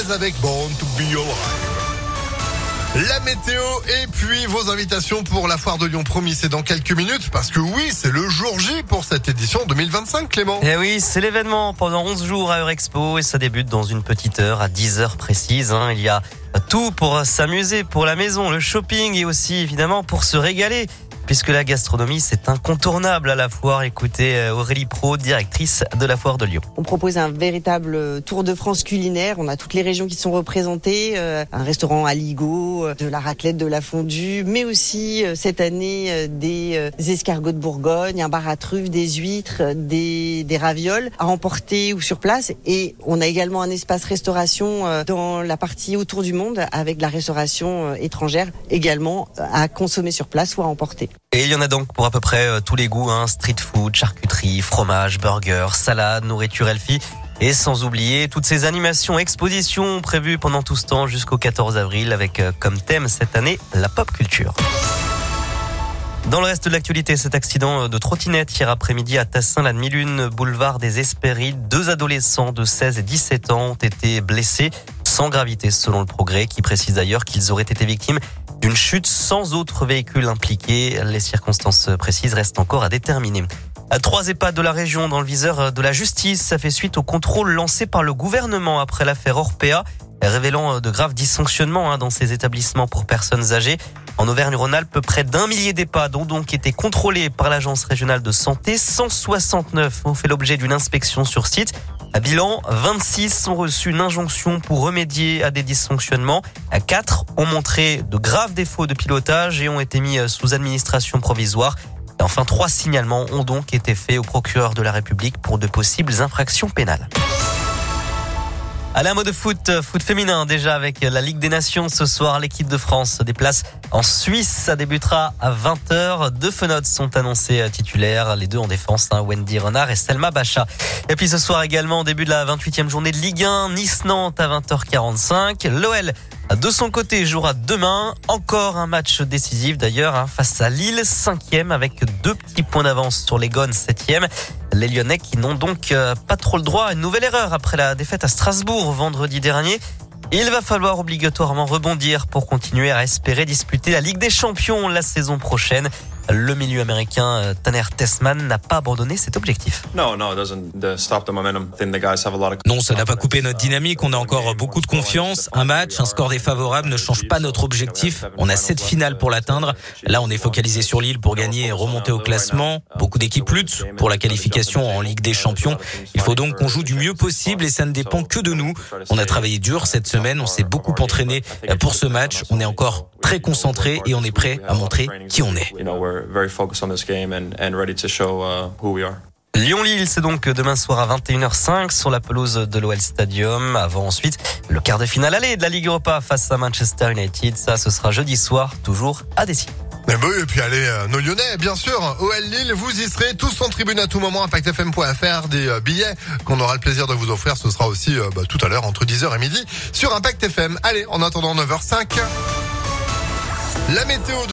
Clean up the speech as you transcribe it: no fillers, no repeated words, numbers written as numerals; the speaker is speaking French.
Gomez avec Born to Be Alive. La météo et puis vos invitations pour la foire de Lyon, promis, c'est dans quelques minutes parce que oui, c'est le jour J pour cette édition 2025, Clément. Et oui, c'est l'événement pendant 11 jours à Eurexpo et ça débute dans une petite heure à 10 heures précises. Il y a tout pour s'amuser, pour la maison, le shopping et aussi évidemment pour se régaler. Puisque la gastronomie, c'est incontournable à la foire. Écoutez Aurélie Pro, directrice de la foire de Lyon. On propose un véritable tour de France culinaire. On a toutes les régions qui sont représentées. Un restaurant à Ligo, de la raclette, de la fondue, mais aussi cette année des escargots de Bourgogne, un bar à truffes, des huîtres, des ravioles à emporter ou sur place. Et on a également un espace restauration dans la partie autour du monde avec de la restauration étrangère également à consommer sur place ou à emporter. Et il y en a donc pour à peu près tous les goûts, street food, charcuterie, fromage, burger, salade, nourriture healthy. Et sans oublier toutes ces animations, expositions prévues pendant tout ce temps jusqu'au 14 avril avec comme thème cette année la pop culture. Dans le reste de l'actualité, cet accident de trottinette hier après-midi à Tassin, la demi-lune, boulevard des Hespérides. 2 adolescents de 16 et 17 ans ont été blessés sans gravité selon le Progrès, qui précise d'ailleurs qu'ils auraient été victimes d'une chute sans autre véhicule impliqué. Les circonstances précises restent encore à déterminer. 3 EHPAD de la région dans le viseur de la justice. Ça fait suite au contrôle lancé par le gouvernement après l'affaire Orpea, révélant de graves dysfonctionnements dans ces établissements pour personnes âgées. En Auvergne-Rhône-Alpes, près d'1 millier d'EHPAD ont donc été contrôlés par l'Agence régionale de santé. 169 ont fait l'objet d'une inspection sur site. À bilan, 26 ont reçu une injonction pour remédier à des dysfonctionnements. 4 ont montré de graves défauts de pilotage et ont été mis sous administration provisoire. Et enfin, 3 signalements ont donc été faits au procureur de la République pour de possibles infractions pénales. Allez, un mot de foot féminin déjà avec la Ligue des Nations. Ce soir, l'équipe de France se déplace en Suisse. Ça débutera à 20h. 2 fenotes sont annoncés titulaires. Les 2 en défense, Wendy Renard et Selma Bacha. Et puis ce soir également, au début de la 28e journée de Ligue 1, Nice-Nantes à 20h45. L'OL, de son côté, jouera demain. Encore un match décisif d'ailleurs face à Lille, 5e avec 2 petits points d'avance sur les Gones, 7e. Les Lyonnais qui n'ont donc pas trop le droit à une nouvelle erreur après la défaite à Strasbourg vendredi dernier. Il va falloir obligatoirement rebondir pour continuer à espérer disputer la Ligue des Champions la saison prochaine. Le milieu américain Tanner Tessman n'a pas abandonné cet objectif. Non, ça n'a pas coupé notre dynamique. On a encore beaucoup de confiance. Un match, un score défavorable ne change pas notre objectif. On a 7 finales pour l'atteindre. Là, on est focalisé sur Lille pour gagner et remonter au classement. Beaucoup d'équipes luttent pour la qualification en Ligue des Champions. Il faut donc qu'on joue du mieux possible et ça ne dépend que de nous. On a travaillé dur cette semaine. On s'est beaucoup entraîné pour ce match. On est encore très concentré et on est prêt à montrer qui on est. Very focused on this game and ready to show who we are. Lyon-Lille, c'est donc demain soir à 21h05 sur la pelouse de l'OL Stadium. Avant ensuite, le quart de finale aller de la Ligue Europa face à Manchester United. Ça, ce sera jeudi soir, toujours à décider. Et puis allez, nos Lyonnais, bien sûr, OL Lille, vous y serez tous en tribune à tout moment, ImpactFM.fr, des billets qu'on aura le plaisir de vous offrir. Ce sera aussi tout à l'heure entre 10h et midi sur Impact FM. Allez, en attendant 9h05, la météo.